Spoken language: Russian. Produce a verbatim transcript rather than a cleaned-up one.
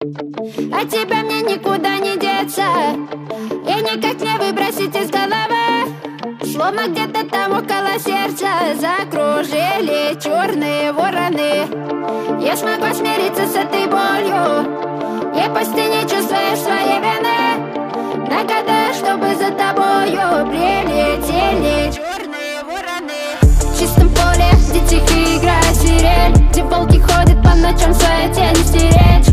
От тебя мне никуда не деться, и никак не выбросить из головы. Словно где-то там около сердца закружили черные вороны. Я смогу смириться с этой болью, и пусть ты не чувствуешь своей вины. Нагадаю, чтобы за тобою прилетели черные вороны. В чистом поле, где тихо играет свирель, где волки ходят по ночам, свои тени стереть.